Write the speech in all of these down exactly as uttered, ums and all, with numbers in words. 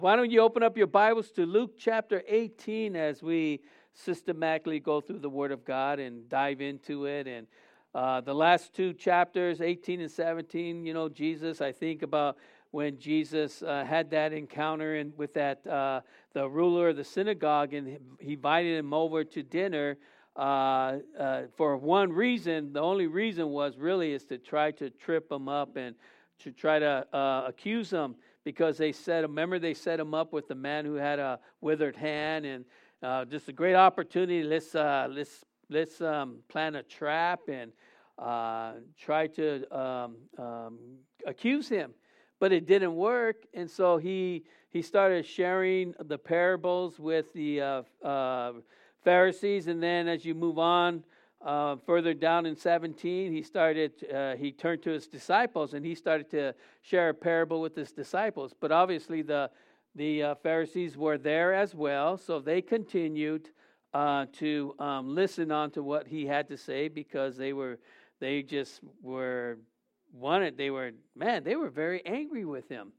Why don't you open up your Bibles to Luke chapter eighteen as we systematically go through the Word of God and dive into it. And uh, the last two chapters, eighteen and seventeen, you know, Jesus, I think about when Jesus uh, had that encounter and with that uh, the ruler of the synagogue, and he invited him over to dinner uh, uh, for one reason. The only reason was really is to try to trip him up and to try to uh, accuse him. Because they said, remember they set him up with the man who had a withered hand, and uh, just a great opportunity. Let's uh, let's let's um, plan a trap and uh, try to um, um, accuse him, but it didn't work. And so he he started sharing the parables with the uh, uh, Pharisees, and then as you move on. Uh, further down in seventeen, he started. Uh, he turned to his disciples, and he started to share a parable with his disciples. But obviously, the the uh, Pharisees were there as well, so they continued uh, to um, listen on to what he had to say because they were they just were wanted. They were man. They were very angry with him.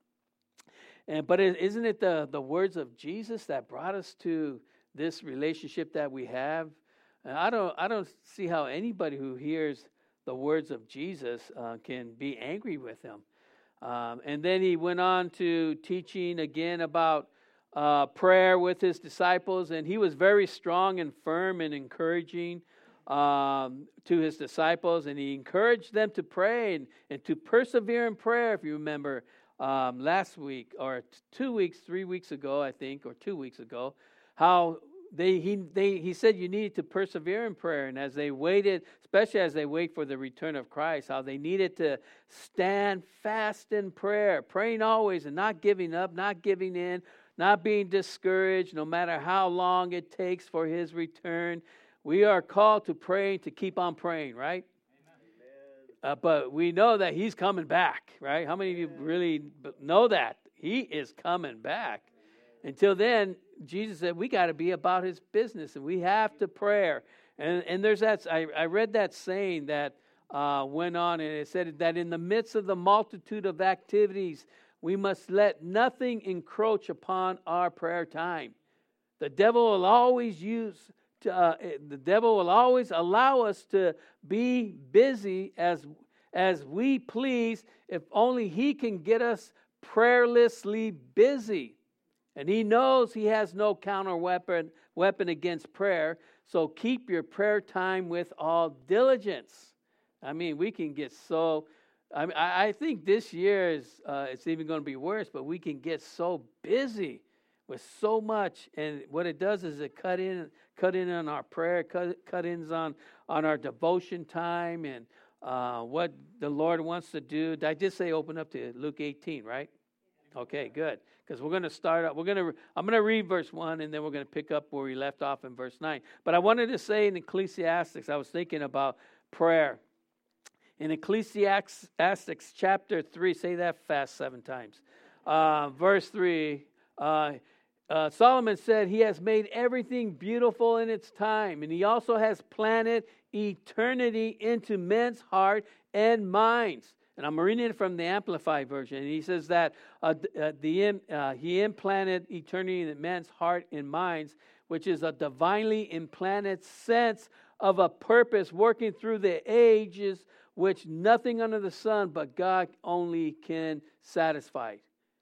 And but it, isn't it the the words of Jesus that brought us to this relationship that we have? I don't I don't see how anybody who hears the words of Jesus uh, can be angry with him. Um, and then he went on to teaching again about uh, prayer with his disciples, and he was very strong and firm and encouraging um, to his disciples, and he encouraged them to pray and, and to persevere in prayer, if you remember um, last week or t- two weeks, three weeks ago, I think, or two weeks ago, how They he they he said you needed to persevere in prayer, and as they waited, especially as they wait for the return of Christ, how they needed to stand fast in prayer, praying always and not giving up, not giving in, not being discouraged, no matter how long it takes for His return. We are called to pray, to keep on praying, right? Uh, but we know that He's coming back, right? How many of you really know that He is coming back? Until then, Jesus said we got to be about His business, and we have to pray. And and there's that. I, I read that saying that uh, went on, and it said that in the midst of the multitude of activities, we must let nothing encroach upon our prayer time. The devil will always use. To, uh, the devil will always allow us to be busy as as we please, if only he can get us prayerlessly busy. And he knows he has no counter weapon, weapon against prayer. So keep your prayer time with all diligence. I mean, we can get so, I mean, I think this year is, uh, it's even going to be worse, but we can get so busy with so much. And what it does is it cut in, cut in on our prayer, cut, cut ins on, on our devotion time and uh, what the Lord wants to do. Did I just say open up to Luke eighteen, right? Okay, good. Because we're going to start up. We're going to. I'm going to read verse one, and then we're going to pick up where we left off in verse nine. But I wanted to say in Ecclesiastes, I was thinking about prayer. In Ecclesiastes chapter three, say that fast seven times. Uh, verse three, uh, uh, Solomon said, "He has made everything beautiful in its time, and He also has planted eternity into men's heart and minds." And I'm reading it from the Amplified version. And he says that uh, uh, the uh, he implanted eternity in man's heart and minds, which is a divinely implanted sense of a purpose working through the ages, which nothing under the sun but God only can satisfy.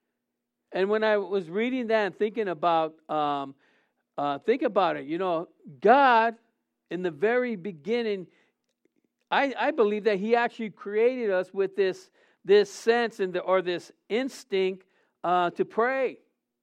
And when I was reading that and thinking about, um, uh, think about it, you know, God in the very beginning, I, I believe that He actually created us with this, this sense and the, or this instinct uh, to pray.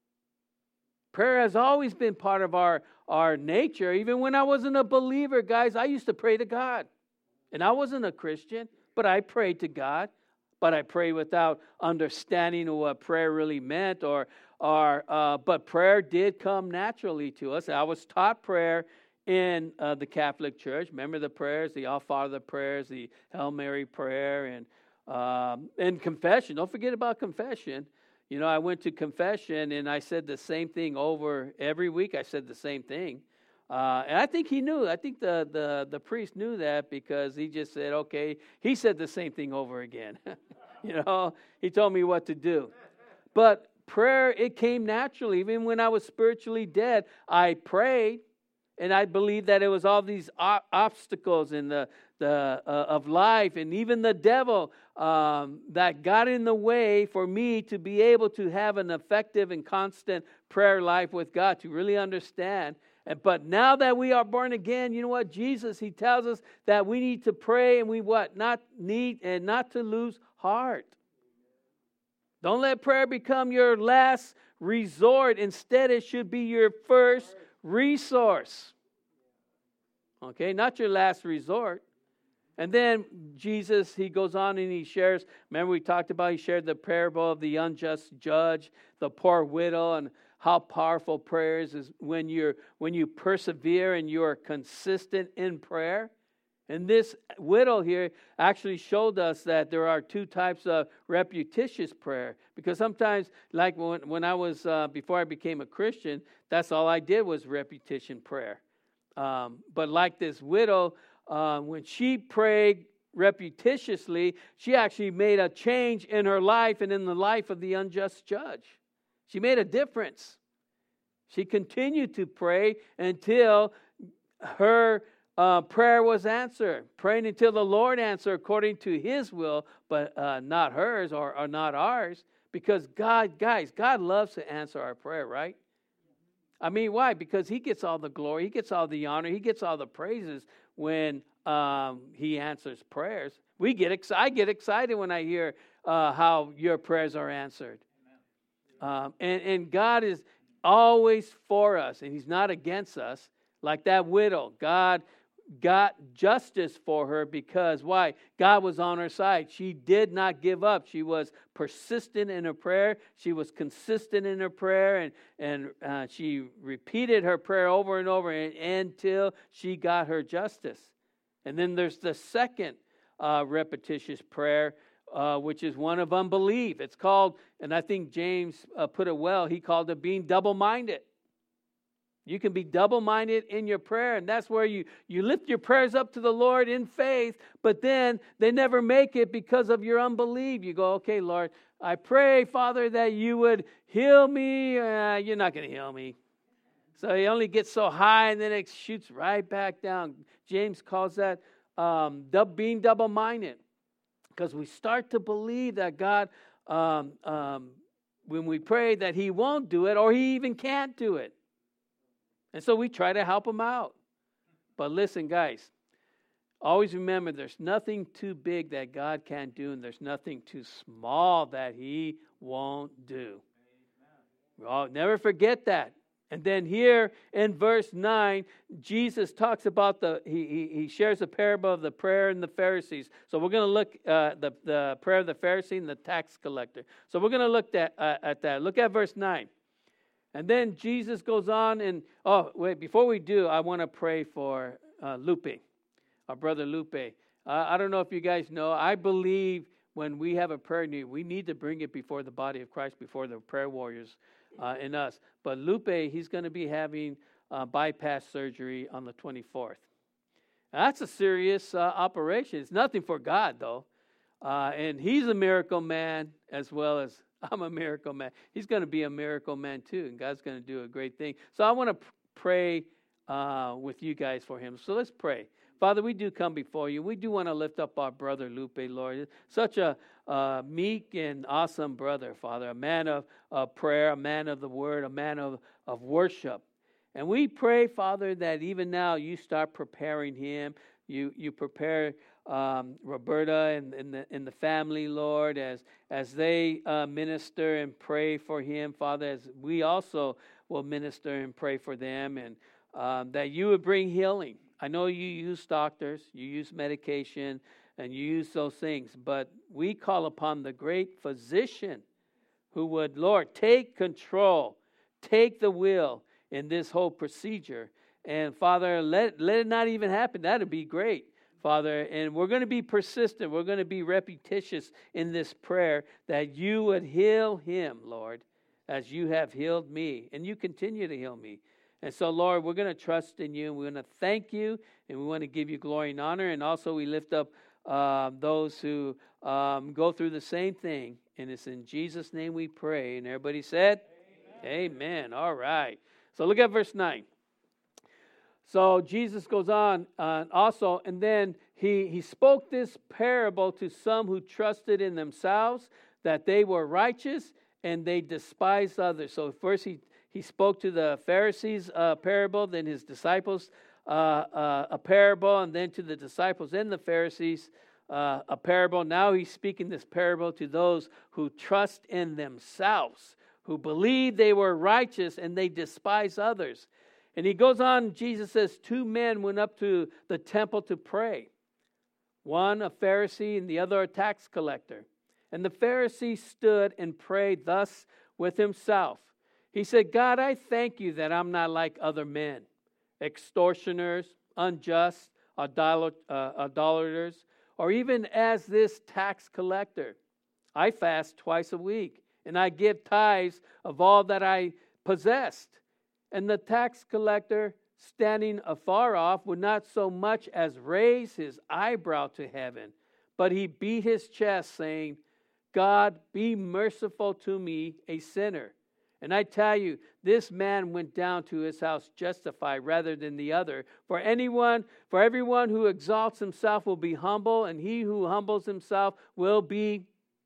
Prayer has always been part of our, our nature. Even when I wasn't a believer, guys, I used to pray to God. And I wasn't a Christian, but I prayed to God. But I prayed without understanding what prayer really meant. Or, or uh, but prayer did come naturally to us. I was taught prayer in uh, the Catholic Church. Remember the prayers, the All Father prayers, the Hail Mary prayer, and um, and confession. Don't forget about confession. You know, I went to confession, and I said the same thing over every week. I said the same thing. Uh, and I think he knew. I think the, the, the priest knew that because he just said, okay, he said the same thing over again. You know, he told me what to do. But prayer, it came naturally. Even when I was spiritually dead, I prayed. And I believe that it was all these o- obstacles in the, the uh, of life, and even the devil um, that got in the way for me to be able to have an effective and constant prayer life with God, to really understand. And, but now that we are born again, you know what? Jesus, he tells us that we need to pray, and we what? Not need and not to lose heart. Don't let prayer become your last resort. Instead, it should be your first resource. Okay, not your last resort. And then Jesus, he goes on and he shares, remember we talked about, he shared the parable of the unjust judge, the poor widow, and how powerful prayer is, is when you're when you persevere and you are consistent in prayer. And this widow here actually showed us that there are two types of repetitious prayer. Because sometimes, like when, when I was, uh, before I became a Christian, that's all I did was repetition prayer. Um, but like this widow, uh, when she prayed repetitiously, she actually made a change in her life and in the life of the unjust judge. She made a difference. She continued to pray until her Uh, prayer was answered, praying until the Lord answered according to His will, but uh, not hers or, or not ours. Because God, guys, God loves to answer our prayer, right? I mean, why? Because He gets all the glory, He gets all the honor, He gets all the praises when um, He answers prayers. We get ex- I get excited when I hear uh, how your prayers are answered. Um, and, and God is always for us, and He's not against us. Like that widow, God got justice for her because why? God was on her side. She did not give up. She was persistent in her prayer. She was consistent in her prayer, and and uh, she repeated her prayer over and over and, until she got her justice. And then there's the second uh, repetitious prayer, uh, which is one of unbelief. It's called, and I think James uh, put it well, he called it being double-minded. You can be double-minded in your prayer, and that's where you, you lift your prayers up to the Lord in faith, but then they never make it because of your unbelief. You go, okay, Lord, I pray, Father, that you would heal me. Uh, you're not going to heal me. So he only gets so high, and then it shoots right back down. James calls that um, being double-minded, because we start to believe that God, um, um, when we pray, that He won't do it, or He even can't do it. And so we try to help them out. But listen, guys, always remember there's nothing too big that God can't do, and there's nothing too small that He won't do. Well, never forget that. And then here in verse nine, Jesus talks about the, he, he, he shares a parable of the prayer and the Pharisees. So we're going to look at uh, the, the prayer of the Pharisee and the tax collector. So we're going to look at, uh, at that. Look at verse nine. And then Jesus goes on and, oh, wait, before we do, I want to pray for uh, Lupe, our brother Lupe. Uh, I don't know if you guys know, I believe when we have a prayer need, we need to bring it before the body of Christ, before the prayer warriors uh, in us. But Lupe, he's going to be having uh, bypass surgery on the twenty-fourth. Now, that's a serious uh, operation. It's nothing for God, though. Uh, and he's a miracle man as well as I'm a miracle man. He's going to be a miracle man too, and God's going to do a great thing. So I want to pray uh, with you guys for him. So let's pray. Father, we do come before you. We do want to lift up our brother Lupe, Lord. Such a uh, meek and awesome brother, Father, a man of uh, prayer, a man of the word, a man of, of worship. And we pray, Father, that even now you start preparing him. You you prepare um, Roberta and, and, the, and the family, Lord, as, as they uh, minister and pray for him, Father, as we also will minister and pray for them, and um, that you would bring healing. I know you use doctors, you use medication, and you use those things, but we call upon the great physician who would, Lord, take control, take the will in this whole procedure. And Father, let, let it not even happen. That would be great, Father. And we're going to be persistent. We're going to be repetitious in this prayer that you would heal him, Lord, as you have healed me. And you continue to heal me. And so, Lord, we're going to trust in you. And we're going to thank you. And we want to give you glory and honor. And also we lift up uh, those who um, go through the same thing And it's in Jesus' name we pray. And everybody said, Amen. Amen. All right. So look at verse nine. So Jesus goes on uh, also, and then he, he spoke this parable to some who trusted in themselves that they were righteous, and they despised others. So first he, he spoke to the Pharisees a parable, then his disciples uh, uh, a parable, and then to the disciples and the Pharisees uh, a parable. Now he's speaking this parable to those who trust in themselves, who believe they were righteous and they despise others. And he goes on, Jesus says, two men went up to the temple to pray. One a Pharisee and the other a tax collector. And the Pharisee stood and prayed thus with himself. He said, God, I thank you that I'm not like other men, extortioners, unjust, idol- uh, idolaters, or even as this tax collector. I fast twice a week, and I give tithes of all that I possessed. And the tax collector, standing afar off, would not so much as raise his eyebrow to heaven, but he beat his chest, saying, God, be merciful to me, a sinner. And I tell you, this man went down to his house justified rather than the other. For anyone, for everyone who exalts himself will be humble, and he who humbles himself will be,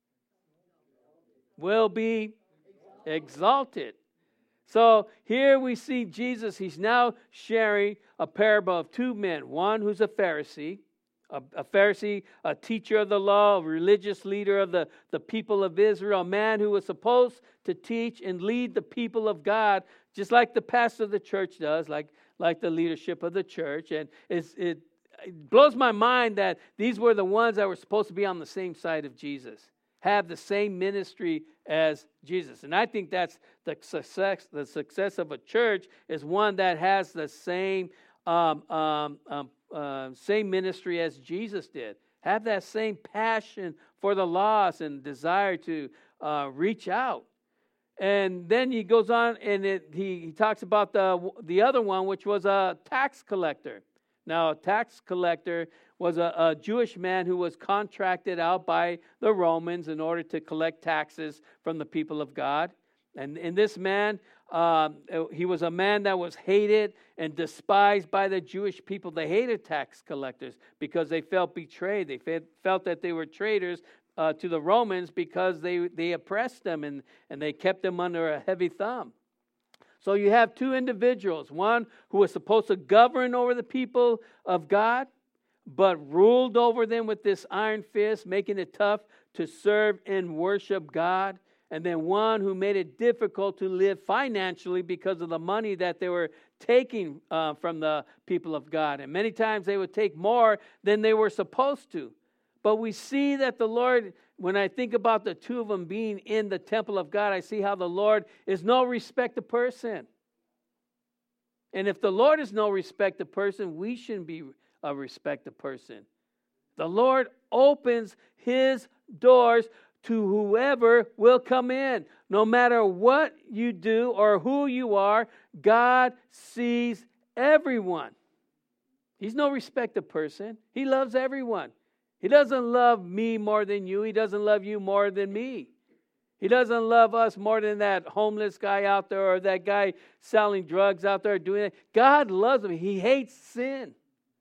will be exalted. So here we see Jesus. He's now sharing a parable of two men. One who's a Pharisee, a, a Pharisee, a teacher of the law, a religious leader of the, the people of Israel, a man who was supposed to teach and lead the people of God, just like the pastor of the church does, like, like the leadership of the church. And it's, it, it blows my mind that these were the ones that were supposed to be on the same side of Jesus, have the same ministry as Jesus. And I think that's the success. The success of a church is one that has the same um, um, um, uh, same ministry as Jesus did. Have that same passion for the lost and desire to uh, reach out. And then he goes on and it, he, he talks about the the other one, which was a tax collector. Now, a tax collector was a, a Jewish man who was contracted out by the Romans in order to collect taxes from the people of God. And, and this man, um, he was a man that was hated and despised by the Jewish people. They hated tax collectors because they felt betrayed. They felt that they were traitors uh, to the Romans because they, they oppressed them and, and they kept them under a heavy thumb. So you have two individuals, one who was supposed to govern over the people of God, but ruled over them with this iron fist, making it tough to serve and worship God. And then one who made it difficult to live financially because of the money that they were taking uh, from the people of God. And many times they would take more than they were supposed to. But we see that the Lord, when I think about the two of them being in the temple of God, I see how the Lord is no respect of person. And if the Lord is no respect of person, we shouldn't be a respect of person. The Lord opens his doors to whoever will come in. No matter what you do or who you are, God sees everyone. He's no respect of person. He loves everyone. He doesn't love me more than you. He doesn't love you more than me. He doesn't love us more than that homeless guy out there or that guy selling drugs out there doing it. God loves him. He hates sin.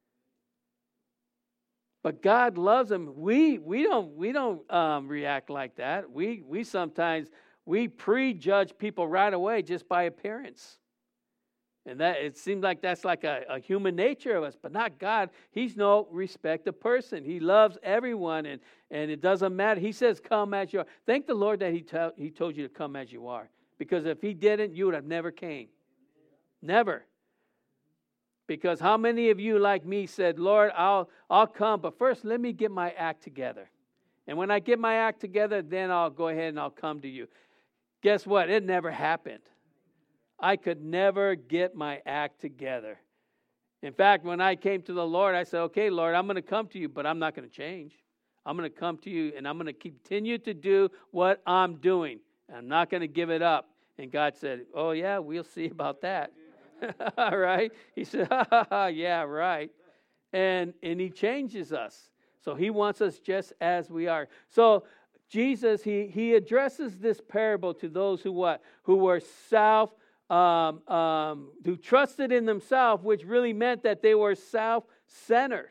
But God loves them. We we don't we don't um, react like that. We we sometimes we prejudge people right away just by appearance, and that it seems like that's like a, a human nature of us. But not God. He's no respect of person. He loves everyone, and and it doesn't matter. He says, "Come as you are." Thank the Lord that He tell, He told you to come as you are, because if He didn't, you would have never came, never. Because how many of you, like me, said, Lord, I'll I'll come, but first let me get my act together. And when I get my act together, then I'll go ahead and I'll come to you. Guess what? It never happened. I could never get my act together. In fact, when I came to the Lord, I said, okay, Lord, I'm going to come to you, but I'm not going to change. I'm going to come to you, and I'm going to continue to do what I'm doing. I'm not going to give it up. And God said, oh, yeah, we'll see about that. All right. He said, ha, ha, ha, yeah, right. And and he changes us. So he wants us just as we are. So Jesus, he, he addresses this parable to those who what? Who were self, um, um, who trusted in themselves, which really meant that they were self-centered.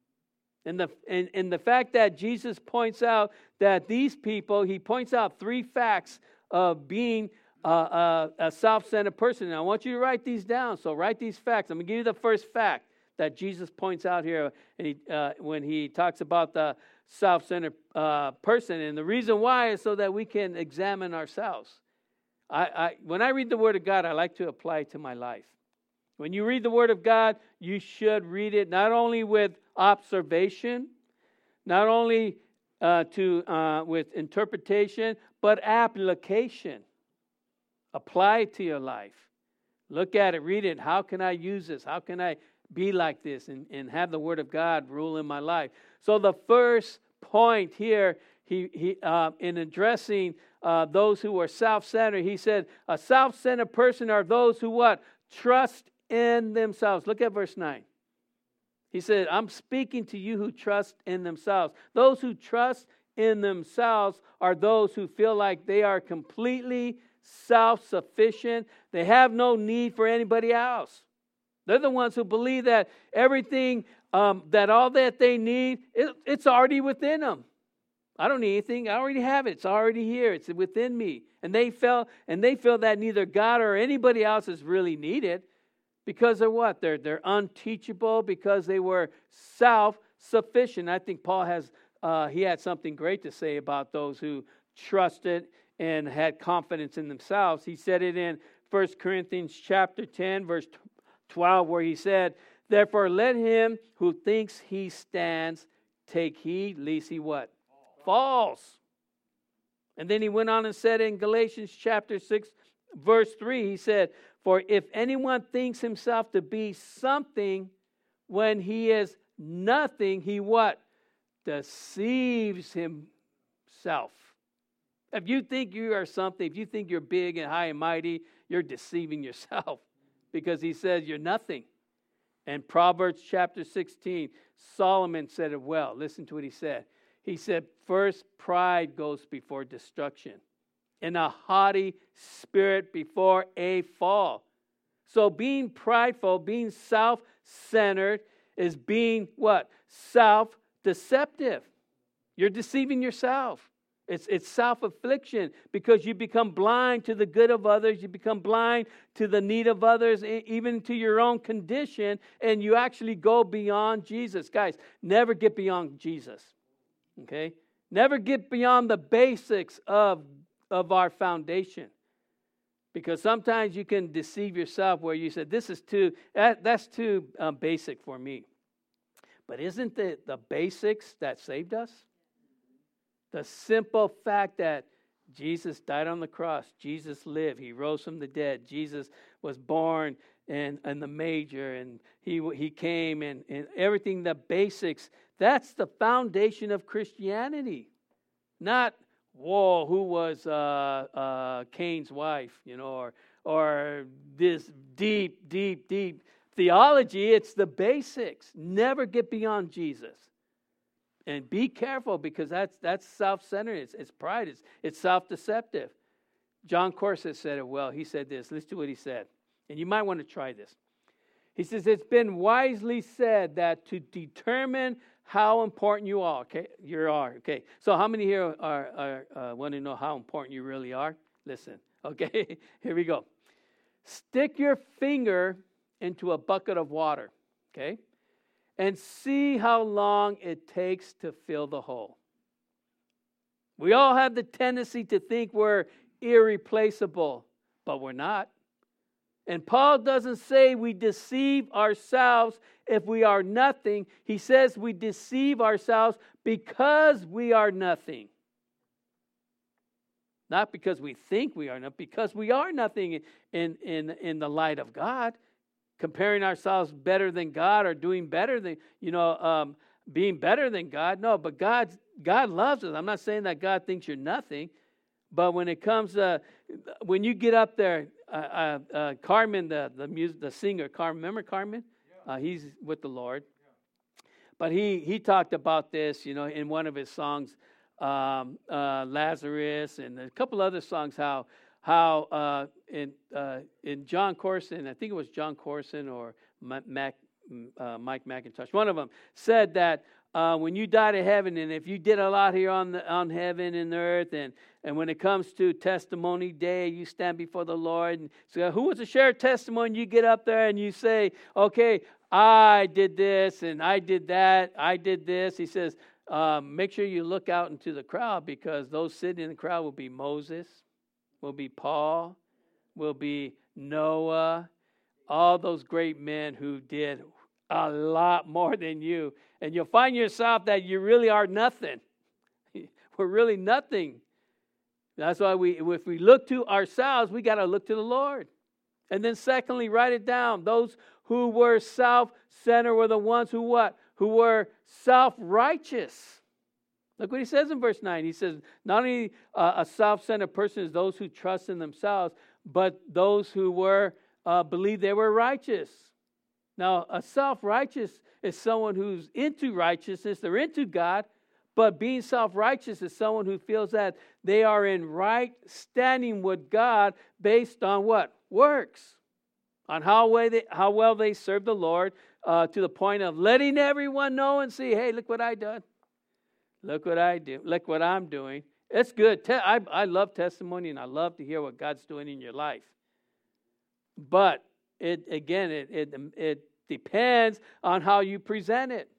And the, and, and the fact that Jesus points out that these people, he points out three facts of being uh, uh, a self-centered person. And I want you to write these down. So write these facts. I'm going to give you the first fact that Jesus points out here and he, uh, when he talks about the self-centered uh, person. And the reason why is so that we can examine ourselves. I, I, when I read the Word of God, I like to apply it to my life. When you read the Word of God, you should read it not only with observation, not only uh, to uh, with interpretation, but application. Apply it to your life. Look at it, read it. How can I use this? How can I be like this and, and have the Word of God rule in my life? So the first point here, he, he uh, in addressing uh, those who are self-centered, he said, a self-centered person are those who what? Trust in themselves. Look at verse nine. He said, I'm speaking to you who trust in themselves. Those who trust in themselves are those who feel like they are completely self-sufficient. They have no need for anybody else. They're the ones who believe that everything, um, that all that they need, it, it's already within them. I don't need anything. I already have it. It's already here. It's within me. And they feel, and they feel that neither God or anybody else is really needed. Because they're what? They're, they're unteachable because they were self-sufficient. I think Paul has, uh, he had something great to say about those who trusted and had confidence in themselves. He said it in First Corinthians chapter ten, verse twelve, where he said, therefore let him who thinks he stands take heed, lest he what? Falls. And then he went on and said in Galatians chapter six, verse three, he said, for if anyone thinks himself to be something when he is nothing, he what? Deceives himself. If you think you are something, if you think you're big and high and mighty, you're deceiving yourself. Because he says you're nothing. And Proverbs chapter sixteen, Solomon said it well. Listen to what he said. He said, first pride goes before destruction, and a haughty spirit before a fall. So being prideful, being self-centered is being what? Self-deceptive. You're deceiving yourself. It's, it's self-affliction because you become blind to the good of others. You become blind to the need of others, even to your own condition, and you actually go beyond Jesus. Guys, never get beyond Jesus. Okay? Never get beyond the basics of, of our foundation. Because sometimes you can deceive yourself where you said, this is too, that, that's too um, basic for me. But isn't it the basics that saved us? The simple fact that Jesus died on the cross, Jesus lived, he rose from the dead, Jesus was born in, in the manger, and he he came, and, and everything, the basics, that's the foundation of Christianity. Not, whoa, who was uh, uh, Cain's wife, you know, or, or this deep, deep, deep theology. It's the basics. Never get beyond Jesus. And be careful, because that's that's self-centered. It's, it's pride. It's, it's self-deceptive. John Corset said it well. He said this. Listen to what he said. And you might want to try this. He says, it's been wisely said that to determine how important you are, okay, you are, okay. So how many here are, are uh, want to know how important you really are? Listen, okay. Here we go. Stick your finger into a bucket of water, okay, and see how long it takes to fill the hole. We all have the tendency to think we're irreplaceable, but we're not. And Paul doesn't say we deceive ourselves if we are nothing. He says we deceive ourselves because we are nothing. Not because we think we are nothing, because we are nothing in, in, in the light of God. Comparing ourselves better than God or doing better than, you know, um, being better than God. No, but God, God loves us. I'm not saying that God thinks you're nothing. But when it comes to, when you get up there, uh, uh, uh, Carmen, the the, music, the singer, Carmen, remember Carmen? Yeah. Uh, he's with the Lord. Yeah. But he he talked about this, you know, in one of his songs, um, uh, Lazarus, and a couple other songs. How how uh, in uh, in John Corson, I think it was John Corson or Mac, uh, Mike McIntosh, one of them said that uh, when you die to heaven, and if you did a lot here on the on heaven and earth, and and when it comes to testimony day, you stand before the Lord. And so, who wants to share testimony? You get up there and you say, "Okay, I did this and I did that. I did this." He says, um, "Make sure you look out into the crowd, because those sitting in the crowd will be Moses, will be Paul, will be Noah, all those great men who did a lot more than you. And you'll find yourself that you really are nothing. We're really nothing. That's why we, if we look to ourselves, we got to look to the Lord. And then secondly, write it down. Those who were self-centered were the ones who what? Who were self-righteous. Look what he says in verse nine. He says, not only uh, a self-centered person is those who trust in themselves, but those who were uh, believe they were righteous. Now, a self-righteous is someone who's into righteousness. They're into God. But being self-righteous is someone who feels that they are in right standing with God based on what? Works. On how, way they, how well they serve the Lord, uh, to the point of letting everyone know and see, hey, look what I done. Look what I do. Look what I'm doing. It's good. Te- I, I love testimony, and I love to hear what God's doing in your life. But it again, it it, it depends on how you present it.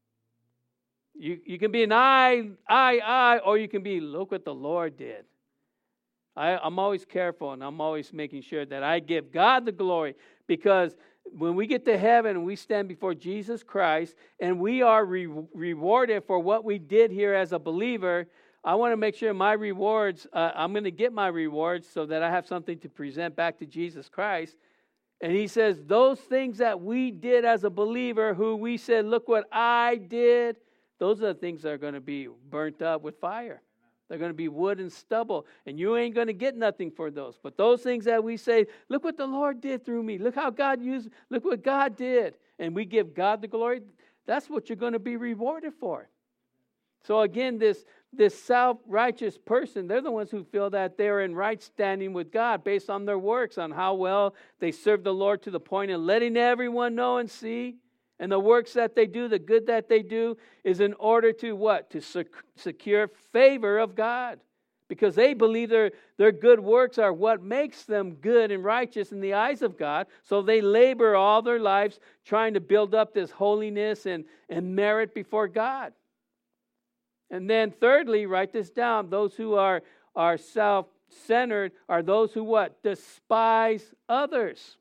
You you can be an I, I, I, or you can be, look what the Lord did. I, I'm always careful, and I'm always making sure that I give God the glory, because when we get to heaven and we stand before Jesus Christ and we are re- rewarded for what we did here as a believer, I want to make sure my rewards, uh, I'm going to get my rewards so that I have something to present back to Jesus Christ. And he says, those things that we did as a believer, who we said, look what I did, those are the things that are going to be burnt up with fire. They're going to be wood and stubble, and you ain't going to get nothing for those. But those things that we say, look what the Lord did through me. Look how God used, look what God did. And we give God the glory. That's what you're going to be rewarded for. So again, this, this self-righteous person, they're the ones who feel that they're in right standing with God based on their works, on how well they serve the Lord to the point of letting everyone know and see. And the works that they do, the good that they do, is in order to what? To sec- secure favor of God. Because they believe their, their good works are what makes them good and righteous in the eyes of God. So they labor all their lives trying to build up this holiness and, and merit before God. And then thirdly, write this down. Those who are, are self-centered are those who what? Despise others.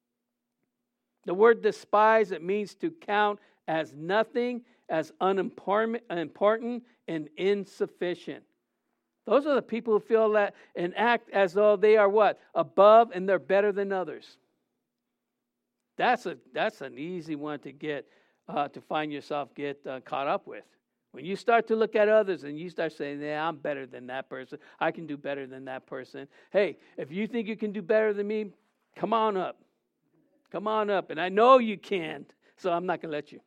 The word despise, it means to count as nothing, as unimportant, and insufficient. Those are the people who feel that and act as though they are what? Above, and they're better than others. That's a that's an easy one to get, uh, to find yourself get uh, caught up with. When you start to look at others and you start saying, yeah, I'm better than that person. I can do better than that person. Hey, if you think you can do better than me, come on up. Come on up. And I know you can, so I'm not going to let you.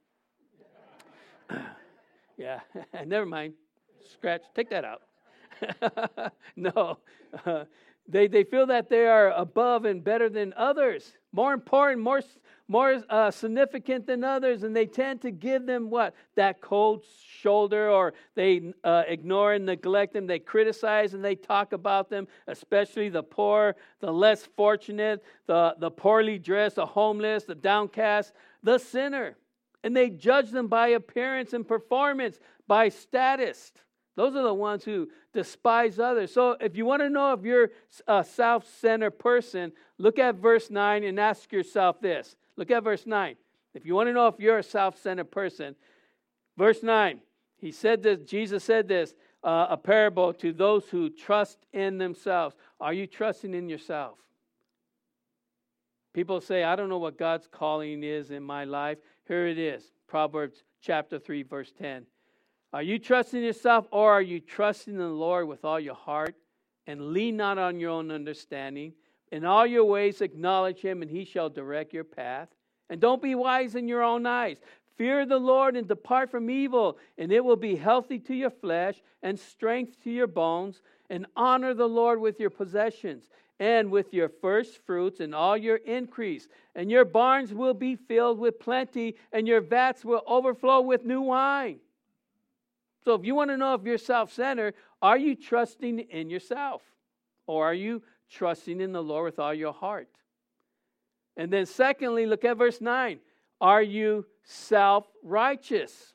Yeah, never mind. Scratch. Take that out. No. Uh, they, they feel that they are above and better than others. More important, more, more uh, significant than others. And they tend to give them what? That cold shoulder, or they uh, ignore and neglect them. They criticize and they talk about them, especially the poor, the less fortunate, the, the poorly dressed, the homeless, the downcast, the sinner. And they judge them by appearance and performance, by status. Those are the ones who despise others. So if you want to know if you're a self-centered person, look at verse nine and ask yourself this. Look at verse nine. If you want to know if you're a self-centered person, verse nine, he said this, Jesus said this, uh, a parable to those who trust in themselves. Are you trusting in yourself? People say, I don't know what God's calling is in my life. Here it is, Proverbs chapter three, verse ten. Are you trusting yourself, or are you trusting in the Lord with all your heart, and lean not on your own understanding? In all your ways acknowledge him, and he shall direct your path. And don't be wise in your own eyes. Fear the Lord and depart from evil, and it will be healthy to your flesh and strength to your bones. And honor the Lord with your possessions and with your first fruits and all your increase. And your barns will be filled with plenty, and your vats will overflow with new wine. So if you want to know if you're self-centered, are you trusting in yourself? Or are you trusting in the Lord with all your heart? And then secondly, look at verse nine. Are you self-righteous?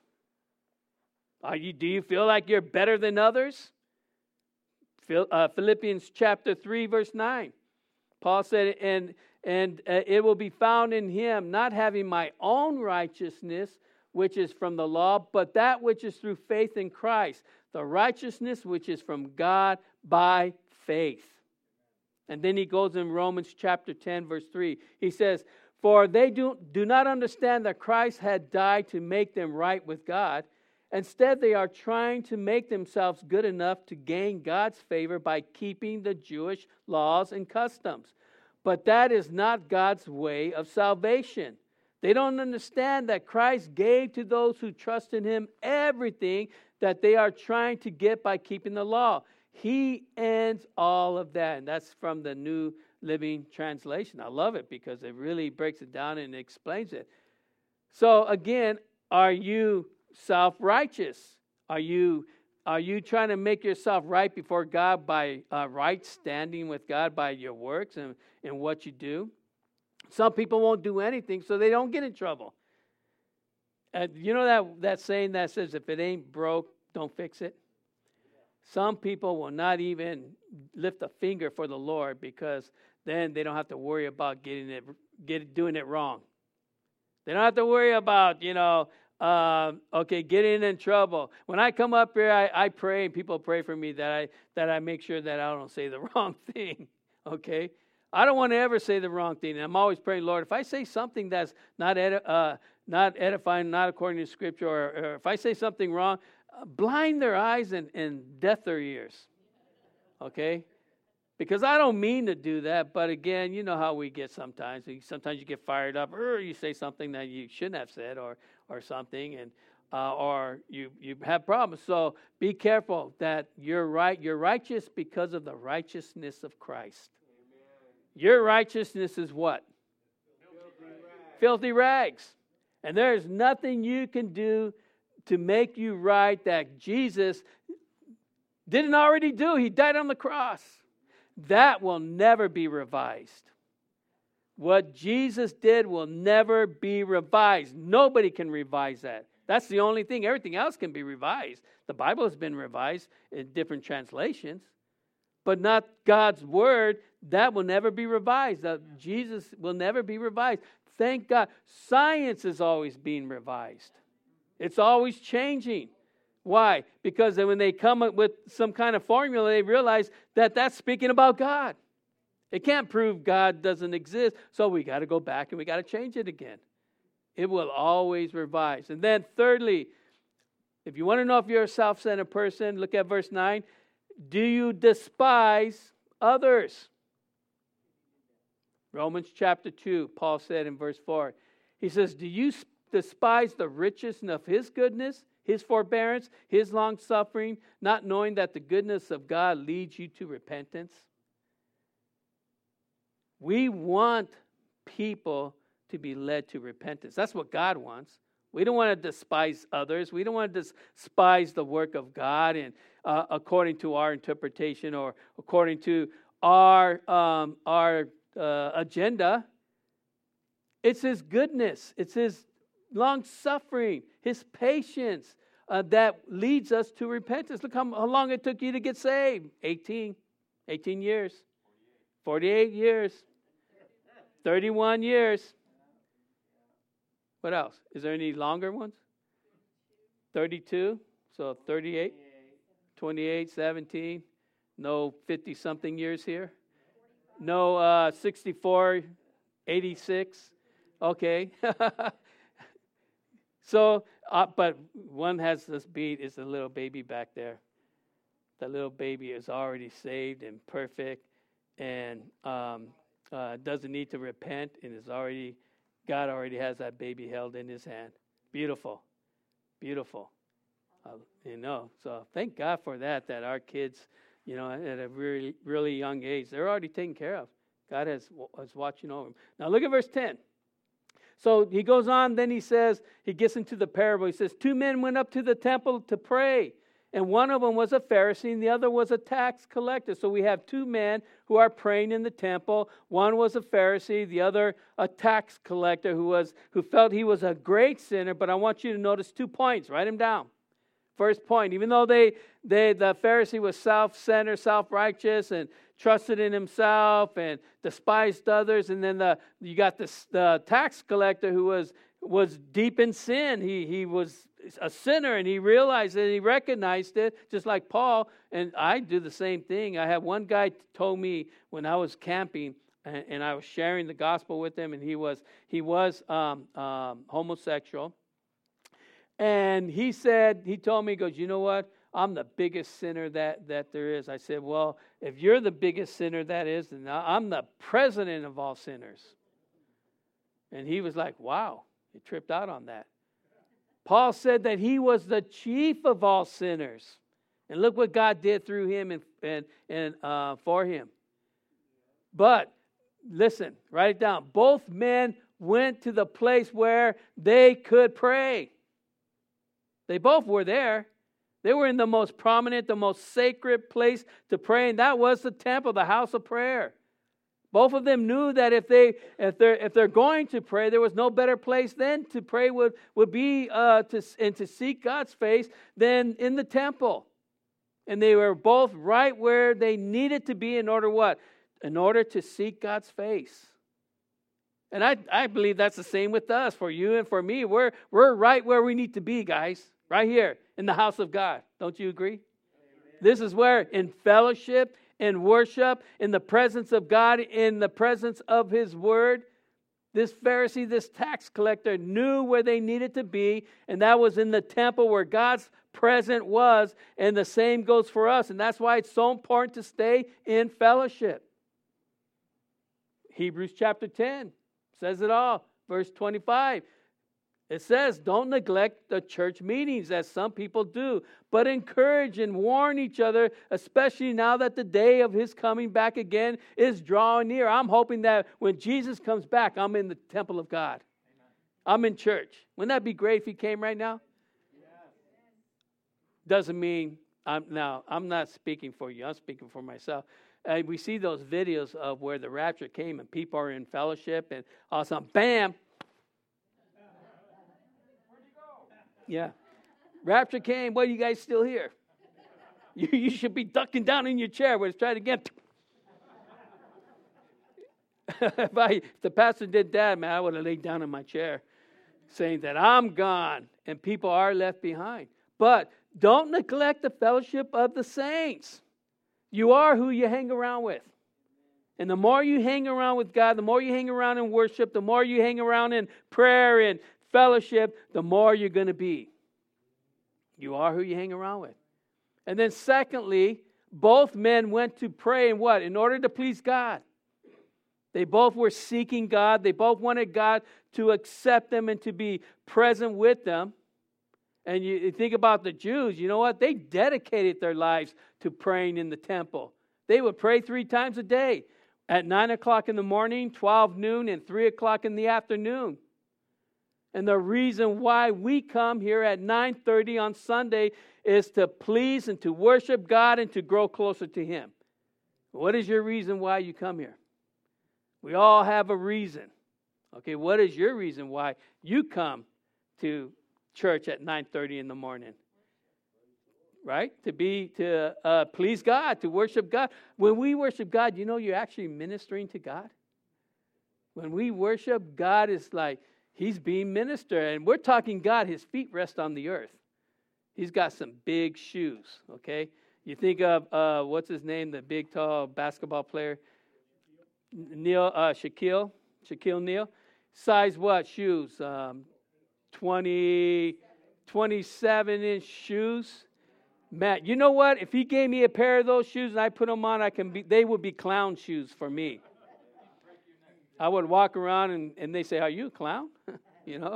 Are you, do you feel like you're better than others? Philippians chapter three, verse nine. Paul said, and, and uh, it will be found in him, not having my own righteousness, which is from the law, but that which is through faith in Christ, the righteousness which is from God by faith. And then he goes in Romans chapter ten, verse three. He says, for they do, do not understand that Christ had died to make them right with God. Instead, they are trying to make themselves good enough to gain God's favor by keeping the Jewish laws and customs. But that is not God's way of salvation. They don't understand that Christ gave to those who trust in him everything that they are trying to get by keeping the law. He ends all of that. And that's from the New Living Translation. I love it because it really breaks it down and explains it. So again, are you self-righteous? Are you are you trying to make yourself right before God by uh, right standing with God by your works and, and what you do? Some people won't do anything so they don't get in trouble. Uh, you know that, that saying that says, if it ain't broke, don't fix it? Some people will not even lift a finger for the Lord because then they don't have to worry about getting it, get, doing it wrong. They don't have to worry about, you know, Uh, okay, getting in trouble. When I come up here, I, I pray, and people pray for me that I that I make sure that I don't say the wrong thing. Okay, I don't want to ever say the wrong thing. And I'm always praying, Lord, if I say something that's not edi- uh, not edifying, not according to Scripture, or, or if I say something wrong, uh, blind their eyes and, and deaf their ears. Okay. Because I don't mean to do that, but again, you know how we get sometimes. Sometimes you get fired up, or you say something that you shouldn't have said, or or something, and uh, or you you have problems. So be careful that you're right. You're righteous because of the righteousness of Christ. Amen. Your righteousness is what? Filthy rags. Filthy rags. And there is nothing you can do to make you right that Jesus didn't already do. He died on the cross. That will never be revised. What Jesus did will never be revised. Nobody can revise that. That's the only thing. Everything else can be revised. The Bible has been revised in different translations, but not God's word. That will never be revised. Uh, Jesus will never be revised. Thank God. Science is always being revised. It's always changing. Why? Because when they come up with some kind of formula, they realize that that's speaking about God. It can't prove God doesn't exist, so we got to go back and we got to change it again. It will always revise. And then thirdly, if you want to know if you're a self-centered person, look at verse nine. Do you despise others? Romans chapter two, Paul said in verse four, he says, do you despise the riches of his goodness, his forbearance, his long-suffering, not knowing that the goodness of God leads you to repentance? We want people to be led to repentance. That's what God wants. We don't want to despise others. We don't want to despise the work of God and uh, according to our interpretation or according to our um, our uh, agenda. It's his goodness. It's his long-suffering, his patience uh, that leads us to repentance. Look how, how long it took you to get saved. eighteen, eighteen years. forty-eight years. thirty-one years. What else? Is there any longer ones? thirty-two. So thirty-eight, twenty-eight, seventeen. No fifty-something years here. No uh, sixty-four, eighty-six. Okay. So, uh, but one has this beat is the little baby back there. The little baby is already saved and perfect and um, uh, doesn't need to repent and is already, God already has that baby held in his hand. Beautiful. Beautiful. Uh, you know, so thank God for that, that our kids, you know, at a really, really young age, they're already taken care of. God has is watching over them. Now look at verse ten. So he goes on, then he says, he gets into the parable. He says, two men went up to the temple to pray, and one of them was a Pharisee, and the other was a tax collector. So we have two men who are praying in the temple. One was a Pharisee, the other a tax collector who was who felt he was a great sinner. But I want you to notice two points. Write them down. First point, even though they, they the Pharisee was self-centered, self-righteous, and trusted in himself and despised others, and then the you got this, the tax collector who was was deep in sin. He he was a sinner, and he realized it, he recognized it, just like Paul. And I do the same thing. I had one guy told me when I was camping, and, and I was sharing the gospel with him, and he was he was um, um, homosexual. And he said, he told me, he goes, you know what? I'm the biggest sinner that, that there is. I said, well, if you're the biggest sinner that is, then I'm the president of all sinners. And he was like, wow, he tripped out on that. Paul said that he was the chief of all sinners. And look what God did through him and, and, and uh, for him. But, listen, write it down. Both men went to the place where they could pray. They both were there. They were in the most prominent, the most sacred place to pray, and that was the temple, the house of prayer. Both of them knew that if they if they're if they're going to pray, there was no better place than to pray would would be uh, to and to seek God's face than in the temple. And they were both right where they needed to be in order what? In order to seek God's face. And I, I believe that's the same with us, for you and for me. We're we're right where we need to be, guys. Right here in the house of God. Don't you agree? Amen. This is where in fellowship, in worship, in the presence of God, in the presence of His Word, this Pharisee, this tax collector knew where they needed to be, and that was in the temple where God's presence was, and the same goes for us. And that's why it's so important to stay in fellowship. Hebrews chapter ten says it all. Verse twenty-five. It says, don't neglect the church meetings as some people do, but encourage and warn each other, especially now that the day of His coming back again is drawing near. I'm hoping that when Jesus comes back, I'm in the temple of God. Amen. I'm in church. Wouldn't that be great if He came right now? Yeah. Doesn't mean, I'm now, I'm not speaking for you. I'm speaking for myself. Uh, we see those videos of where the rapture came and people are in fellowship and all of a sudden, bam, yeah. Rapture came. What, are you guys still here? You, you should be ducking down in your chair. Let's try it again. if, I, if the pastor did that, man, I would have laid down in my chair saying that I'm gone and people are left behind. But don't neglect the fellowship of the saints. You are who you hang around with. And the more you hang around with God, the more you hang around in worship, the more you hang around in prayer and fellowship, the more you're going to be. You are who you hang around with. And then secondly, both men went to pray in what? In order to please God. They both were seeking God. They both wanted God to accept them and to be present with them. And you think about the Jews, you know what? They dedicated their lives to praying in the temple. They would pray three times a day. At nine o'clock in the morning, twelve noon, and three o'clock in the afternoon. And the reason why we come here at nine thirty on Sunday is to please and to worship God and to grow closer to Him. What is your reason why you come here? We all have a reason. Okay, what is your reason why you come to church at nine thirty in the morning? Right? To be, to uh, please God, to worship God. When we worship God, you know you're actually ministering to God. When we worship, God is like, He's being ministered, and we're talking God, His feet rest on the earth. He's got some big shoes, okay? You think of, uh, what's his name, the big, tall basketball player? Neil, uh, Shaquille, Shaquille Neal. Size what shoes? Um, twenty, twenty-seven inch shoes. Matt, you know what? If he gave me a pair of those shoes and I put them on, I can be, they would be clown shoes for me. I would walk around and, and they say, are you a clown? you know,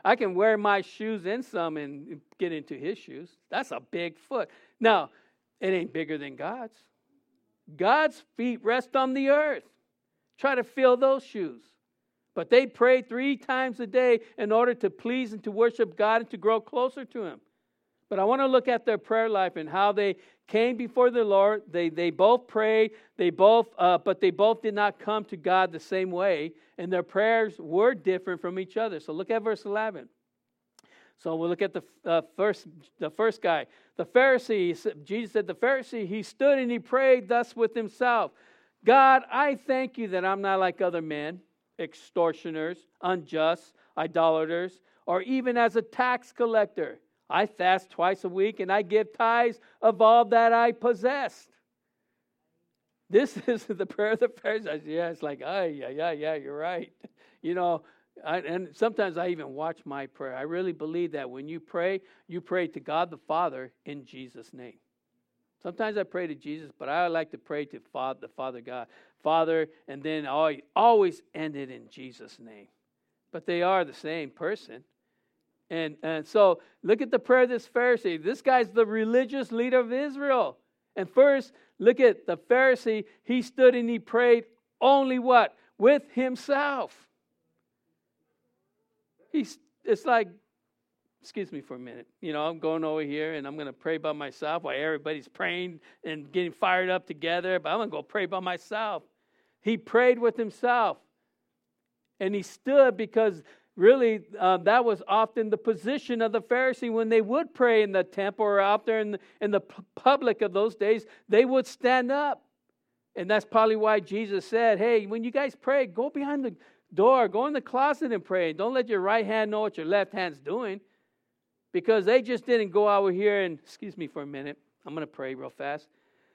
I can wear my shoes in some and get into his shoes. That's a big foot. Now, it ain't bigger than God's. God's feet rest on the earth. Try to fill those shoes. But they pray three times a day in order to please and to worship God and to grow closer to Him. But I want to look at their prayer life and how they came before the Lord. They they both prayed. They both, uh, but they both did not come to God the same way, and their prayers were different from each other. So look at verse eleven. So we'll look at the uh, first the first guy, the Pharisee. Jesus said, the Pharisee, he stood and he prayed thus with himself: God, I thank you that I'm not like other men, extortioners, unjust, idolaters, or even as a tax collector. I fast twice a week and I give tithes of all that I possessed. This is the prayer of the Pharisee. Yeah, it's like, oh, yeah, yeah, yeah, you're right. You know, I, and sometimes I even watch my prayer. I really believe that when you pray, you pray to God the Father in Jesus' name. Sometimes I pray to Jesus, but I like to pray to Father, the Father God. Father, and then I always end it in Jesus' name. But they are the same person. And, and so look at the prayer of this Pharisee. This guy's the religious leader of Israel. And first, look at the Pharisee. He stood and he prayed only what? With himself. He's, it's like, excuse me for a minute. You know, I'm going over here and I'm going to pray by myself while everybody's praying and getting fired up together. But I'm going to go pray by myself. He prayed with himself. And he stood because really uh, that was often the position of the Pharisee when they would pray in the temple or out there in the, in the public of those days. They would stand up. And that's probably why Jesus said, hey, when you guys pray, go behind the door, go in the closet and pray. Don't let your right hand know what your left hand's doing. Because they just didn't go over here and, excuse me for a minute, I'm going to pray real fast.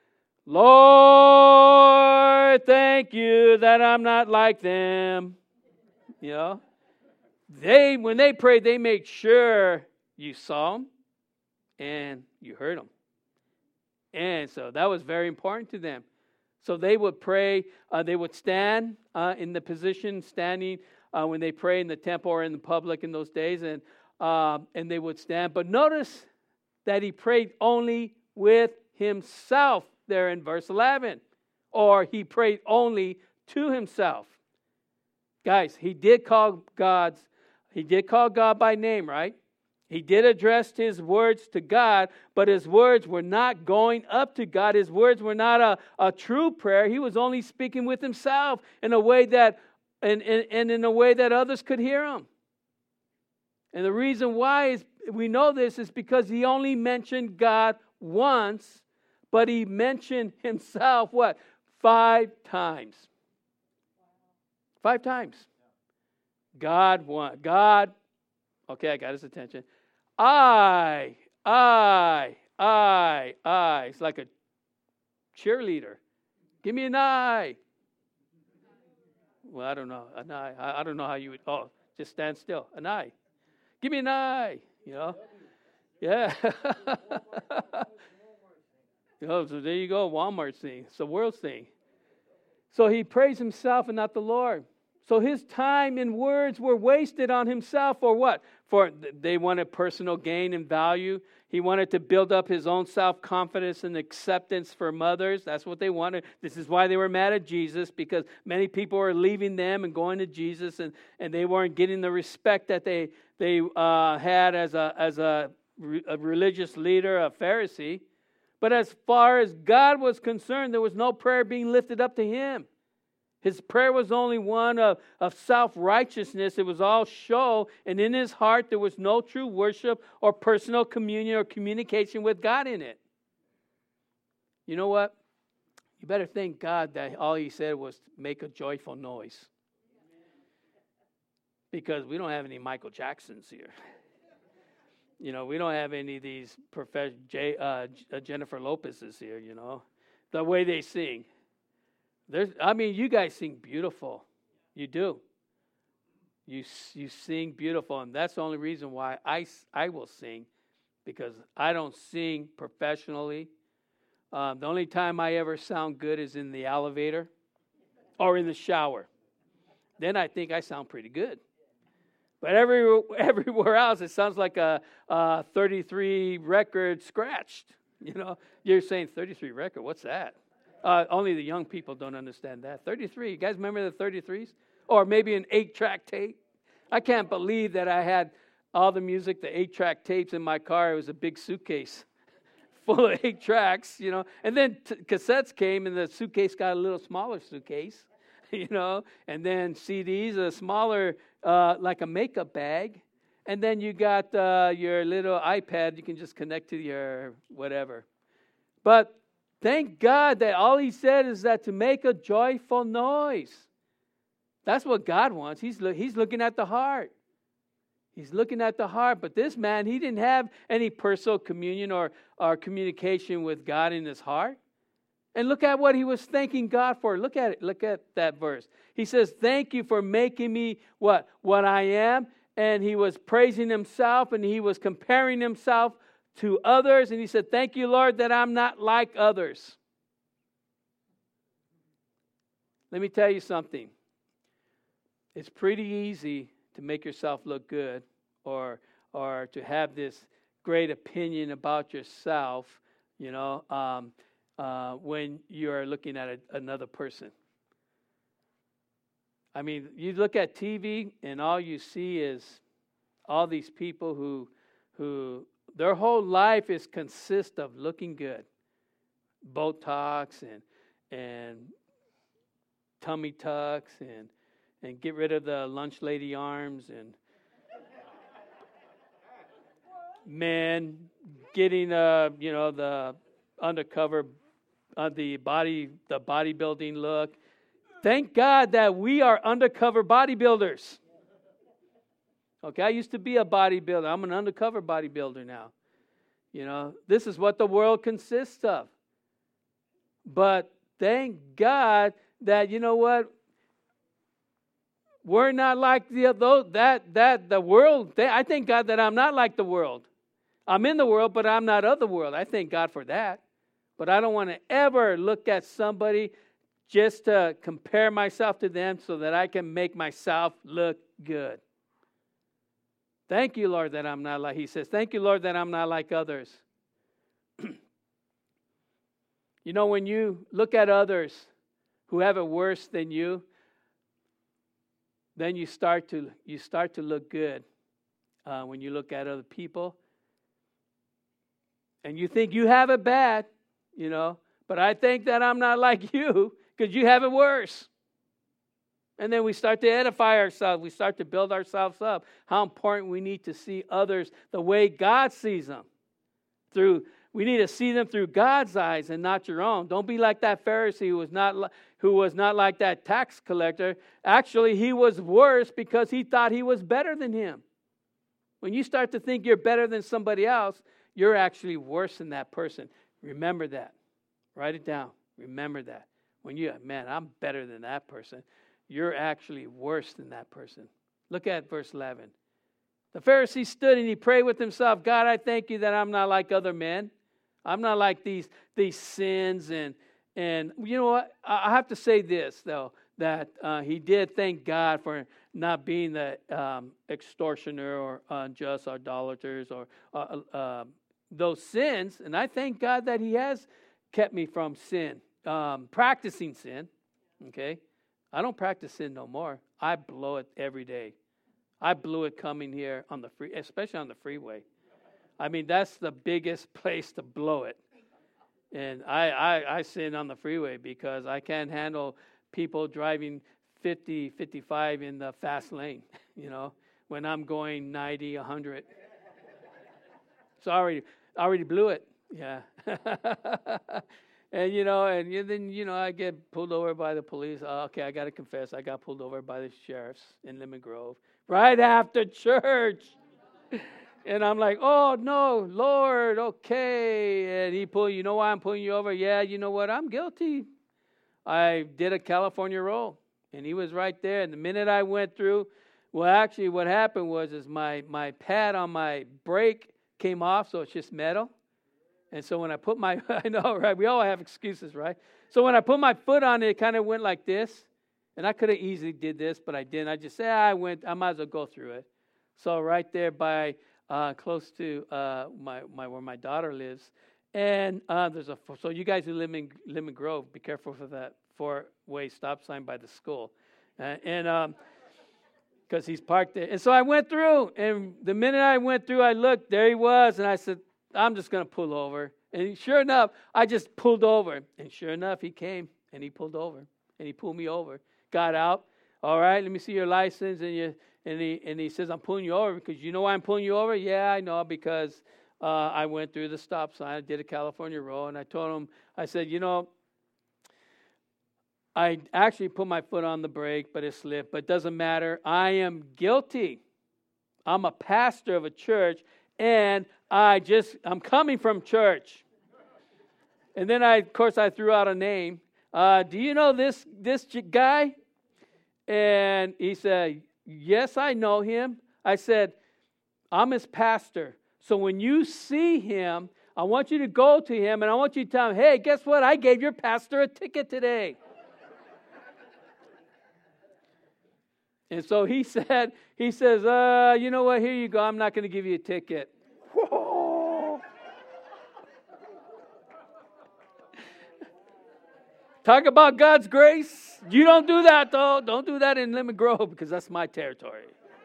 Lord, thank you that I'm not like them. You know, they when they prayed, they made sure you saw them and you heard them. And so that was very important to them. So they would pray, uh, they would stand uh, in the position, standing uh, when they pray in the temple or in the public in those days, and uh, and they would stand. But notice that he prayed only with himself there in verse eleven. Or he prayed only to himself. Guys, he did call God's, he did call God by name, right? He did address his words to God, but his words were not going up to God. His words were not a, a true prayer. He was only speaking with himself in a way that, and, and, and in a way that others could hear him. And the reason why is we know this is because he only mentioned God once, but he mentioned himself, what? Five times. Five times. God won. God, okay, I got his attention. I, I, I, I. It's like a cheerleader. Give me an I. Well, I don't know. An I. I don't know how you would, oh, just stand still. An I. Give me an I. You know? Yeah. Oh, so there you go, Walmart thing. It's a world thing. So he praised himself and not the Lord. So his time and words were wasted on himself for what? For they wanted personal gain and value. He wanted to build up his own self-confidence and acceptance from others. That's what they wanted. This is why they were mad at Jesus, because many people were leaving them and going to Jesus, and, and they weren't getting the respect that they they uh, had as a as a, a religious leader, a Pharisee. But as far as God was concerned, there was no prayer being lifted up to him. His prayer was only one of, of self-righteousness. It was all show. And in his heart, there was no true worship or personal communion or communication with God in it. You know what? You better thank God that all he said was make a joyful noise. Because we don't have any Michael Jacksons here. You know, we don't have any of these prof- J, uh, Jennifer Lopez's here, you know. The way they sing. There's, I mean, you guys sing beautiful. You do. You you sing beautiful, and that's the only reason why I, I will sing, because I don't sing professionally. Um, the only time I ever sound good is in the elevator or in the shower. Then I think I sound pretty good. But every, everywhere else, it sounds like a, a thirty-three record scratched. You know, you're saying thirty-three record, what's that? Uh, only the young people don't understand that. thirty-three, you guys remember the thirty-threes? Or maybe an eight-track tape? I can't believe that I had all the music, the eight-track tapes in my car. It was a big suitcase full of eight tracks, you know. And then t- cassettes came, and the suitcase got a little smaller suitcase, you know. And then C Ds, a smaller, uh, like a makeup bag. And then you got uh, your little iPad you can just connect to your whatever. But thank God that all he said is that to make a joyful noise. That's what God wants. He's, lo- he's looking at the heart. He's looking at the heart. But this man, he didn't have any personal communion or, or communication with God in his heart. And look at what he was thanking God for. Look at it. Look at that verse. He says, thank you for making me what? What I am. And he was praising himself, and he was comparing himself to others. And he said, thank you, Lord, that I'm not like others. Let me tell you something. It's pretty easy to make yourself look good, or or to have this great opinion about yourself, you know, um, uh, when you're looking at a, another person. I mean, you look at T V and all you see is all these people who, who their whole life is consist of looking good, Botox and and tummy tucks and and get rid of the lunch lady arms, and men getting uh you know the undercover uh, the body the bodybuilding look. Thank God that we are undercover bodybuilders. Okay, I used to be a bodybuilder. I'm an undercover bodybuilder now. You know, this is what the world consists of. But thank God that, you know what, we're not like the those, that that the world. I thank God that I'm not like the world. I'm in the world, but I'm not of the world. I thank God for that. But I don't want to ever look at somebody just to compare myself to them so that I can make myself look good. Thank you, Lord, that I'm not like, he says, thank you, Lord, that I'm not like others. You know, when you look at others who have it worse than you, then you start to you start to look good uh, when you look at other people. And you think you have it bad, you know, but I think that I'm not like you because you have it worse. And then we start to edify ourselves. We start to build ourselves up. How important we need to see others the way God sees them. Through we need to see them through God's eyes and not your own. Don't be like that Pharisee who was not who was not like that tax collector. Actually, he was worse because he thought he was better than him. When you start to think you're better than somebody else, you're actually worse than that person. Remember that. Write it down. Remember that. When you, man, I'm better than that person. You're actually worse than that person. Look at verse eleven. The Pharisee stood and he prayed with himself, God, I thank you that I'm not like other men. I'm not like these, these sins. And, and you know what? I have to say this, though, that uh, he did thank God for not being the um, extortioner or unjust idolaters or uh, uh, those sins. And I thank God that he has kept me from sin, um, practicing sin. Okay? I don't practice sin no more. I blow it every day. I blew it coming here on the free, especially on the freeway. I mean, that's the biggest place to blow it. And I, I, I sin on the freeway because I can't handle people driving fifty, fifty-five in the fast lane, you know, when I'm going ninety, one hundred. So I already, I already blew it. Yeah. And, you know, and then, you know, I get pulled over by the police. Oh, okay, I got to confess, I got pulled over by the sheriffs in Lemon Grove right after church. And I'm like, oh, no, Lord, okay. And he pulled, you know why I'm pulling you over? Yeah, you know what? I'm guilty. I did a California roll. And he was right there. And the minute I went through, well, actually what happened was is my, my pad on my brake came off, so it's just metal. And so when I put my, I know, right? We all have excuses, right? So when I put my foot on it, it kind of went like this. And I could have easily did this, but I didn't. I just said, ah, I went, I might as well go through it. So right there by uh, close to uh, my, my where my daughter lives. And uh, there's a, so you guys who live in, live in Grove, be careful for that four-way stop sign by the school. Uh, and um, because he's parked there. And so I went through, and the minute I went through, I looked, there he was, and I said, I'm just going to pull over. And sure enough, I just pulled over. And sure enough, he came, and he pulled over, and he pulled me over. Got out. All right, let me see your license. And you, and he and he says, I'm pulling you over because you know why I'm pulling you over? Yeah, I know, because uh, I went through the stop sign. I did a California roll, and I told him, I said, you know, I actually put my foot on the brake, but it slipped. But it doesn't matter. I am guilty. I'm a pastor of a church, and I just, I'm coming from church. And then, I, of course, I threw out a name. Uh, do you know this this guy? And he said, yes, I know him. I said, I'm his pastor. So when you see him, I want you to go to him, and I want you to tell him, hey, guess what? I gave your pastor a ticket today. And so he said, he says, uh, you know what? Here you go. I'm not going to give you a ticket. Whoa. Talk about God's grace. You don't do that, though. Don't do that in Lemon Grove because that's my territory.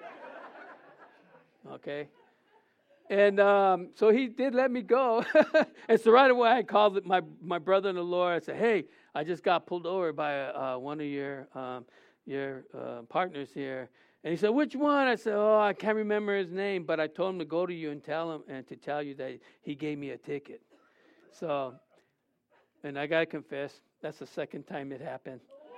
Okay? And um, so he did let me go. And so right away I called my, my brother in the Lord. I said, hey, I just got pulled over by uh, one of your... Um, your uh, partners here. And he said, which one? I said, oh, I can't remember his name, but I told him to go to you and tell him, and to tell you that he gave me a ticket. So, and I got to confess, that's the second time it happened.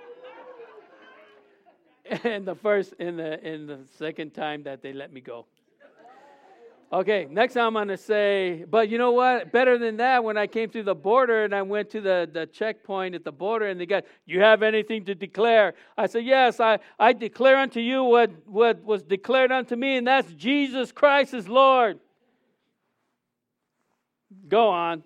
And the first, and the, and the second time that they let me go. Okay, next time I'm going to say, but you know what? Better than that, when I came through the border and I went to the, the checkpoint at the border and they got, you have anything to declare? I said, yes, I, I declare unto you what, what was declared unto me, and that's Jesus Christ is Lord. Go on.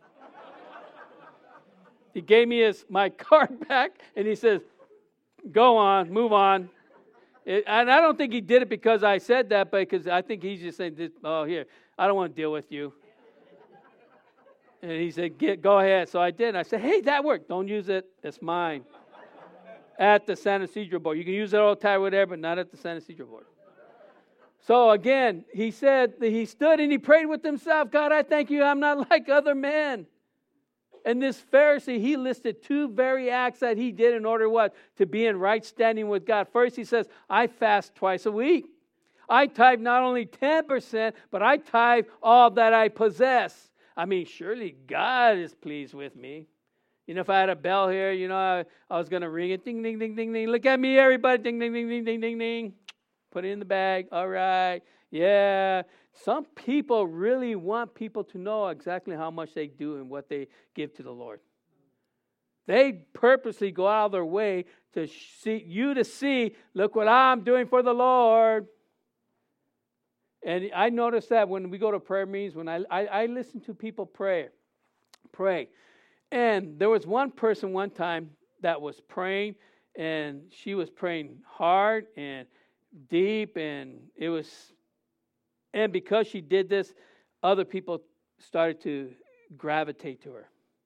He gave me his my card back and he says, go on, move on. It, and I don't think he did it because I said that, but because I think he's just saying, this, oh, here, I don't want to deal with you. And he said, Get, go ahead. So I did. And I said, hey, that worked. Don't use it. It's mine. At the San Ysidro board. You can use it all the time, whatever, but not at the San Ysidro board. So again, he said, he stood and he prayed with himself, God, I thank you, I'm not like other men. And this Pharisee, he listed two very acts that he did in order what? To be in right standing with God. First, he says, I fast twice a week. I tithe not only ten percent, but I tithe all that I possess. I mean, surely God is pleased with me. You know, if I had a bell here, you know, I, I was going to ring it. Ding, ding, ding, ding, ding. Look at me, everybody. Ding, ding, ding, ding, ding, ding, ding. Put it in the bag. All right. Yeah. Some people really want people to know exactly how much they do and what they give to the Lord. They purposely go out of their way to see you to see, look what I'm doing for the Lord. And I notice that when we go to prayer meetings, when I, I, I listen to people pray, pray. And there was one person one time that was praying, and she was praying hard and deep, and it was... And because she did this, other people started to gravitate to her.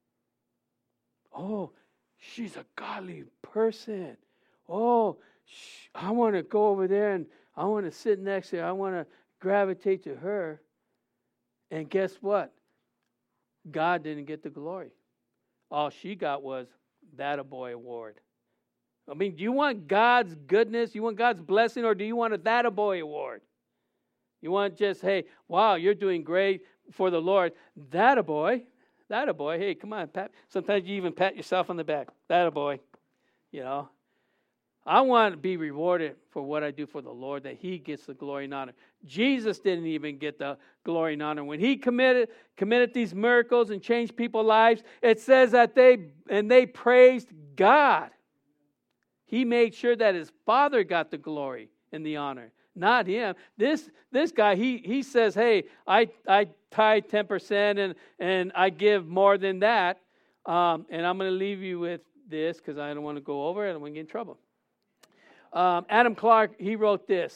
Oh, she's a godly person. Oh, sh- I want to go over there and I want to sit next to her. I want to gravitate to her. And guess what? God didn't get the glory. All she got was that a boy award. I mean, do you want God's goodness? You want God's blessing, or do you want a that a boy award? You want just, hey, wow, you're doing great for the Lord. That a boy, that a boy. Hey, come on, pat. Sometimes you even pat yourself on the back. That a boy, you know. I want to be rewarded for what I do for the Lord, that He gets the glory and honor. Jesus didn't even get the glory and honor when He committed committed these miracles and changed people's lives. It says that they and they praised God. He made sure that His Father got the glory and the honor. Not him. This this guy, he he says, hey, I I tithe ten percent and, and I give more than that. Um, and I'm going to leave you with this because I don't want to go over it. I don't want to get in trouble. Um, Adam Clark, he wrote this.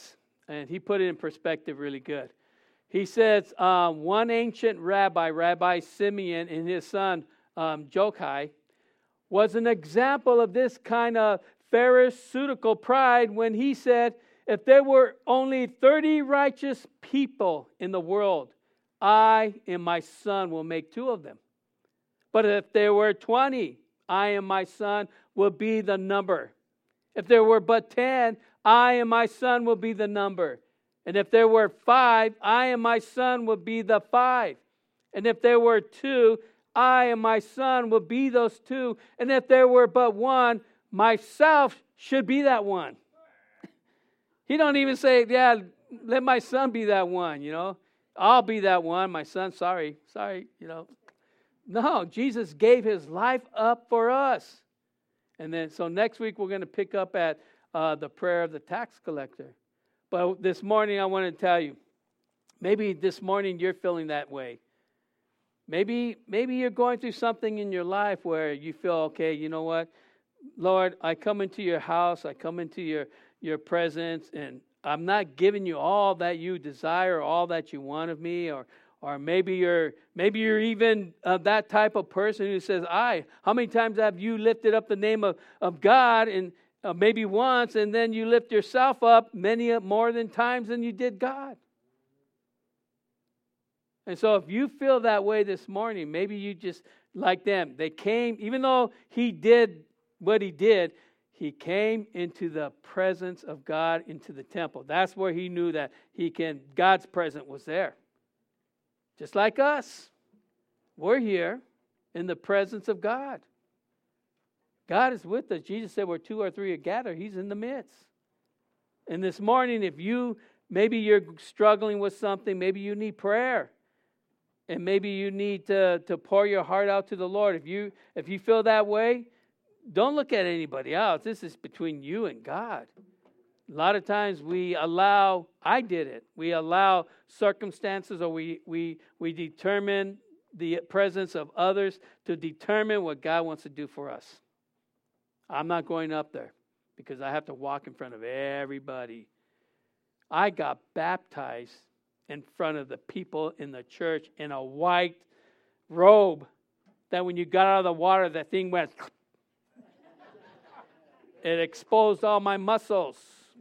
and he put it in perspective really good. He says, um, one ancient rabbi, Rabbi Simeon, and his son, um, Jochai, was an example of this kind of Pharisaical pride when he said, if there were only thirty righteous people in the world, I and my son will make two of them. But if there were twenty, I and my son will be the number. If there were but ten, I and my son will be the number. And if there were five, I and my son will be the five. And if there were two, I and my son will be those two. And if there were but one, myself should be that one. He don't even say, yeah, let my son be that one, you know. I'll be that one. My son, sorry, sorry, you know. No, Jesus gave his life up for us. And then, so next week we're going to pick up at uh, the prayer of the tax collector. But this morning I want to tell you, maybe this morning you're feeling that way. Maybe, maybe you're going through something in your life where you feel, okay, you know what? Lord, I come into your house, I come into your, your presence, and I'm not giving you all that you desire, all that you want of me, or or maybe you're maybe you're even uh, that type of person who says, I, how many times have you lifted up the name of, of God, and uh, maybe once, and then you lift yourself up many more than times than you did God? And so if you feel that way this morning, maybe you just, like them, they came, even though he did what he did, he came into the presence of God, into the temple. That's where he knew that he can, God's presence was there. Just like us. We're here in the presence of God. God is with us. Jesus said where two or three are gathered, he's in the midst. And this morning, if you, maybe you're struggling with something, maybe you need prayer. And maybe you need to, to pour your heart out to the Lord. If you if you feel that way, don't look at anybody else. This is between you and God. A lot of times we allow, I did it, we allow circumstances, or we we we determine the presence of others to determine what God wants to do for us. I'm not going up there because I have to walk in front of everybody. I got baptized in front of the people in the church in a white robe that when you got out of the water, that thing went, it exposed all my muscles.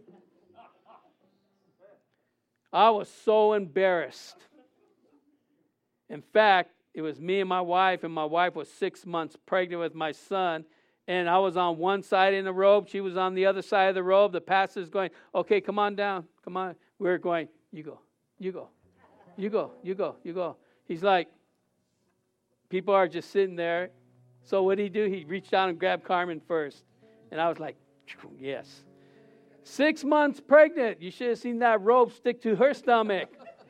I was so embarrassed. In fact, it was me and my wife, and my wife was six months pregnant with my son, and I was on one side in the robe, she was on the other side of the robe. The pastor's going, okay, come on down, come on. We we're going, you go. You go, you go, you go, you go. He's like, people are just sitting there. So what did he do? He reached down and grabbed Carmen first. And I was like, yes. Six months pregnant. You should have seen that rope stick to her stomach.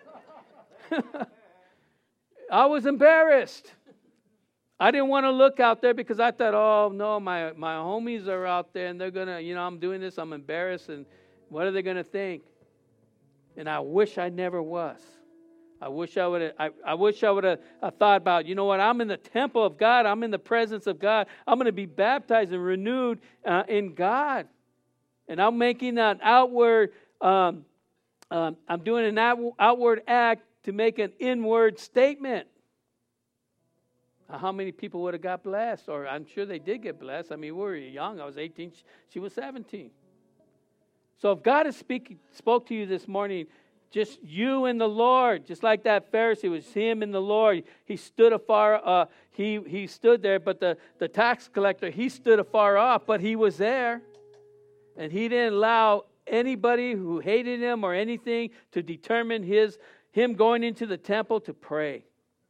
I was embarrassed. I didn't want to look out there because I thought, oh, no, my, my homies are out there and they're going to, you know, I'm doing this. I'm embarrassed. And what are they going to think? And I wish I never was. I wish I would have. I, I wish I would have thought about. You know what? I'm in the temple of God. I'm in the presence of God. I'm going to be baptized and renewed uh, in God, and I'm making an outward. Um, um, I'm doing an out, outward act to make an inward statement. Uh, how many people would have got blessed? Or I'm sure they did get blessed. I mean, we were young. I was eighteen. She was seventeen. So if God has speak, spoke to you this morning, just you and the Lord, just like that Pharisee, it was him and the Lord. He stood afar, uh, he he stood there, but the, the tax collector, he stood afar off, but he was there. And he didn't allow anybody who hated him or anything to determine his him going into the temple to pray.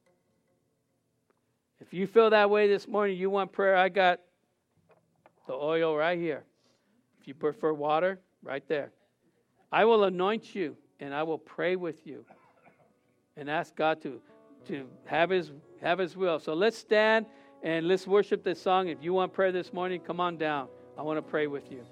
If you feel that way this morning, you want prayer, I got the oil right here. If you prefer water, right there. I will anoint you and I will pray with you and ask God to, to have his have his will. So let's stand and let's worship this song. If you want prayer this morning, come on down. I want to pray with you.